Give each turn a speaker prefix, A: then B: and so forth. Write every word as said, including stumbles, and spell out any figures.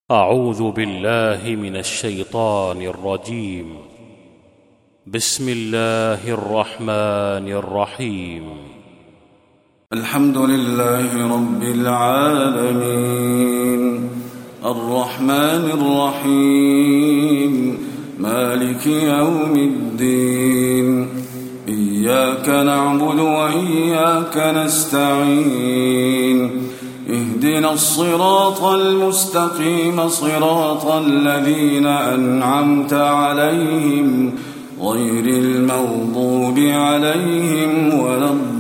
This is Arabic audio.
A: أعوذ بالله من الشيطان الرجيم. بسم الله الرحمن الرحيم.
B: الحمد لله رب العالمين الرحمن الرحيم مالك يوم الدين إياك نعبد وإياك نستعين اهدنا الصراط المستقيم صراط الذين أنعمت عليهم غير المغضوب عليهم ولا الضالين